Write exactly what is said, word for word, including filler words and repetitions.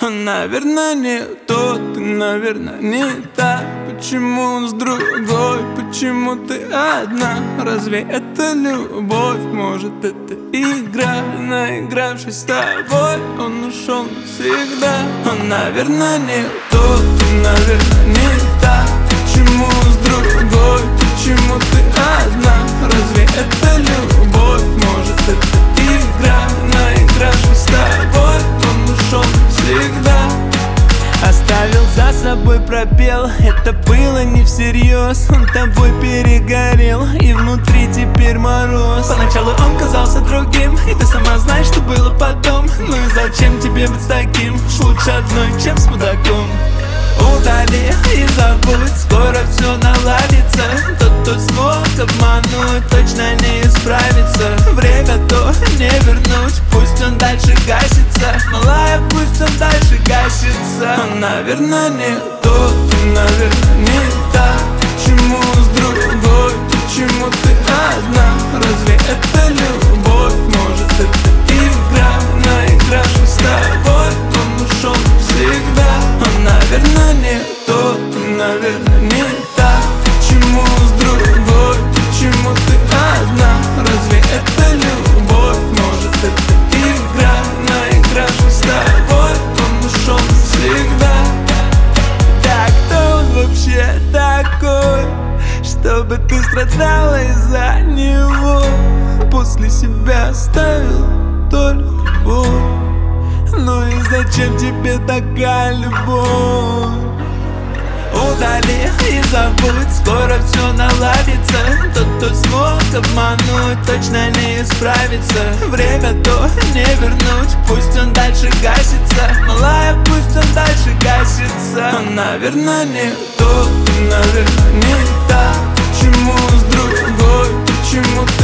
Он, наверное, не тот, ты, наверное, не та. Почему он с другой, почему ты одна? Разве это любовь? Может, это игра? Наигравшись с тобой, он ушел навсегда. Он, наверное, не тот, ты, наверное, не та. Почему он с другой, почему ты одна? Разве это любовь? Может, это игра? Наигравшись с тобой, он ушел навсегда. Оставил за собой пробел, это было не всерьез. Он тобой перегорел, и внутри теперь мороз. Поначалу он казался другим, и ты сама знаешь, что было потом. Ну и зачем тебе быть с таким? Уж лучше одной, чем с мудаком. Удали и забудь, скоро все наладится. Тот, кто смог обмануть, точно не исправится. Время то не вернуть, пусть он дальше гасится. Малая, пусть он дальше гасится. Он, наверное, не тот, наверное, не та. Почему с другой, почему ты одна? Разве это любовь? Может, это игра? Наигравшись с тобой, он ушел навсегда. Он, наверное, не тот, наверное, не та. Почему с другой, почему ты одна? Разве это любовь? Может, это игра? Наигравшись с тобой, он ушел навсегда. Так кто он вообще такой, чтобы ты страдала из-за него? После себя оставил только боль. Ну и зачем тебе такая любовь? Удали и забудь, скоро все наладится. Тот, кто смог обмануть, точно не исправится. Время то не вернуть, пусть он дальше гасится. Малая, пусть он дальше гасится. Он, наверное, не тот, наверное, не та. Почему с другой, почему ты